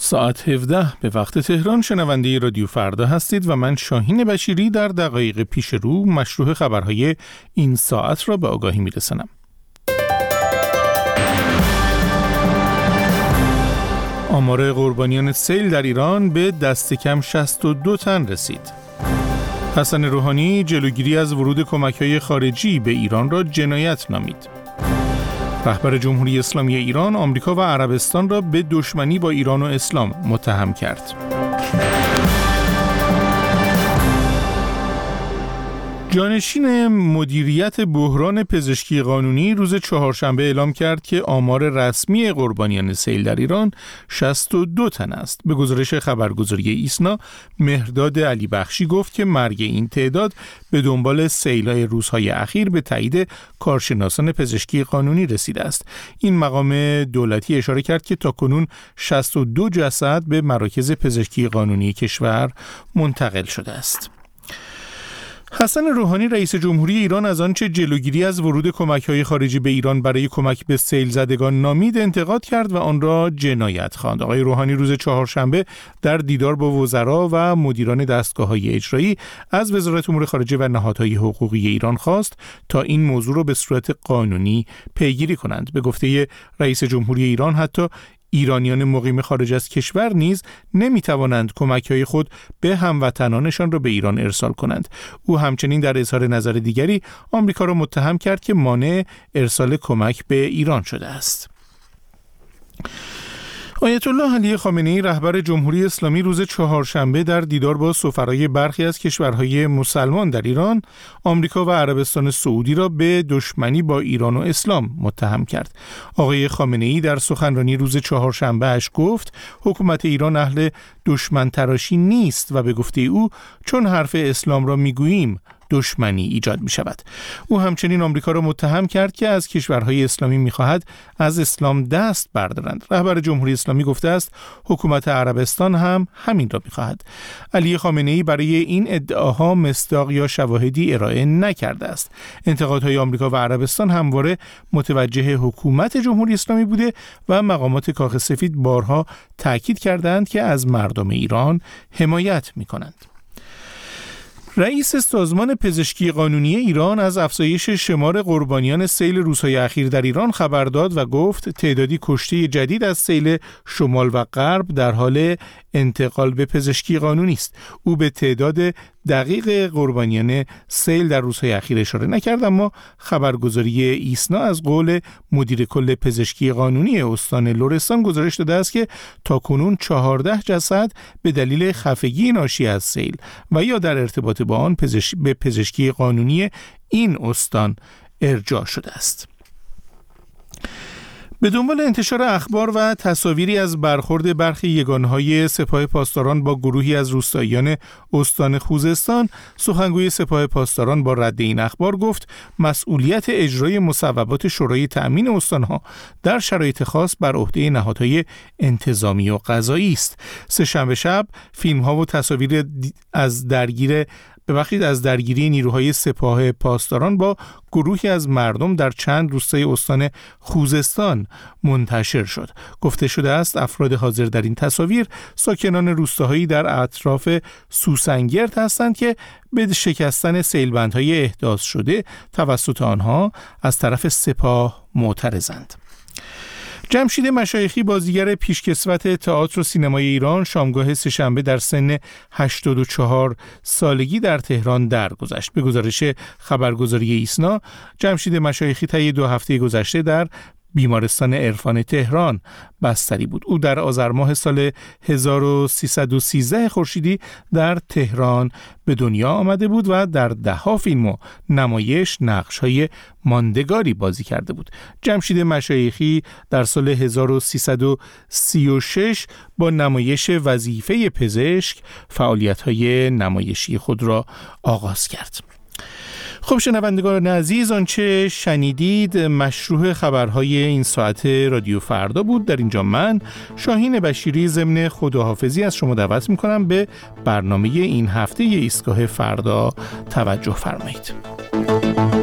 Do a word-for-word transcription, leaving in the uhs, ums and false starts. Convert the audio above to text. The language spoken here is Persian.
ساعت هفده به وقت تهران شنونده رادیو فردا هستید و من شاهین بشیری در دقایق پیش رو مشروع خبرهای این ساعت را به آگاهی میرسانم. آمار قربانیان سیل در ایران به دست کم شصت و دو تن رسید. حسن روحانی جلوگیری از ورود کمک‌های خارجی به ایران را جنایت نامید. رهبر جمهوری اسلامی ایران آمریکا و عربستان را به دشمنی با ایران و اسلام متهم کرد. جانشین مدیریت بحران پزشکی قانونی روز چهارشنبه اعلام کرد که آمار رسمی قربانیان سیل در ایران شصت و دو تن است. به گزارش خبرگزاری ایسنا، مهرداد علی بخشی گفت که مرگ این تعداد به دنبال سیل‌های روزهای اخیر به تایید کارشناسان پزشکی قانونی رسیده است. این مقام دولتی اشاره کرد که تاکنون شصت و دو جسد به مراکز پزشکی قانونی کشور منتقل شده است. حسن روحانی رئیس جمهوری ایران از آنچه جلوگیری از ورود کمک‌های خارجی به ایران برای کمک به سیل زدگان نامید انتقاد کرد و آن را جنایت خواند. آقای روحانی روز چهارشنبه در دیدار با وزرا و مدیران دستگاه‌های اجرایی از وزارت امور خارجه و نهادهای حقوقی ایران خواست تا این موضوع را به صورت قانونی پیگیری کنند. به گفته رئیس جمهوری ایران حتی ایرانیان مقیم خارج از کشور نیز نمیتوانند کمک‌های خود به هموطنانشان را به ایران ارسال کنند. او همچنین در اظهار نظر دیگری آمریکا را متهم کرد که مانع ارسال کمک به ایران شده است. آیت الله علی خامنه‌ای رهبر جمهوری اسلامی روز چهارشنبه در دیدار با سفرای برخی از کشورهای مسلمان در ایران، آمریکا و عربستان سعودی را به دشمنی با ایران و اسلام متهم کرد. آقای خامنه‌ای در سخنرانی روز چهارشنبه اش گفت حکومت ایران اهل دشمن تراشی نیست و به گفته او چون حرف اسلام را میگوییم دشمنی ایجاد می شود. او همچنین آمریکا را متهم کرد که از کشورهای اسلامی می خواهد از اسلام دست بردارند. رهبر جمهوری اسلامی گفته است حکومت عربستان هم همین را می خواهد. علی خامنه‌ای برای این ادعاها مصداق یا شواهدی ارائه نکرده است. انتقادهای آمریکا و عربستان همواره متوجه حکومت جمهوری اسلامی بوده و مقامات کاخ سفید بارها تاکید کردند که از مردم ایران حمایت می کنند. رئیس سازمان پزشکی قانونی ایران از افزایش شمار قربانیان سیل روزهای اخیر در ایران خبر داد و گفت تعدادی کشته جدید از سیل شمال و غرب در حال انتقال به پزشکی قانونی است. او به تعداد دقیق قربانیان سیل در روزهای اخیر اشاره نکرد، اما خبرگزاری ایسنا از قول مدیر کل پزشکی قانونی استان لرستان گزارش داده است که تاکنون چهارده جسد به دلیل خفگی ناشی از سیل و یا در ارتباط با آن پزشک به پزشکی قانونی این استان ارجاع شده است. به دنبال انتشار اخبار و تصاویری از برخورد برخی یگانهای سپاه پاسداران با گروهی از روستاییان استان خوزستان، سخنگوی سپاه پاسداران با رد این اخبار گفت مسئولیت اجرای مصوبات شورای تأمین استانها در شرایط خاص بر عهده نهادهای انتظامی و قضایی است. سه‌شنبه شب فیلم‌ها و تصاویر از درگیر ببخشید از درگیری نیروهای سپاه پاسداران با گروهی از مردم در چند روستای استان خوزستان منتشر شد. گفته شده است افراد حاضر در این تصاویر ساکنان روستاهایی در اطراف سوسنگرد هستند که به شکستن سیلبندهای احداث شده توسط آنها از طرف سپاه معترضند. جمشید مشایخی بازیگر پیشکسوت تئاتر و سینمای ایران شامگاه سه‌شنبه در سن هشتاد و چهار سالگی در تهران درگذشت. به گزارش خبرگزاری ایسنا، جمشید مشایخی طی دو هفته گذشته در بیمارستان عرفان تهران بستری بود. او در آذر ماه سال هزار و سیصد و سیزده خورشیدی در تهران به دنیا آمده بود و در ده‌ها فیلم و نمایش نقش‌های ماندگاری بازی کرده بود. جمشید مشایخی در سال هزار و سیصد و سی و شش با نمایش وظیفه پزشک فعالیت‌های نمایشی خود را آغاز کرد. خب شنوندگان عزیز، آنچه شنیدید مشروع خبرهای این ساعت رادیو فردا بود. در اینجا من شاهین بشیری ضمن خداحافظی از شما دعوت میکنم به برنامه این هفته ایستگاه فردا توجه فرمایید.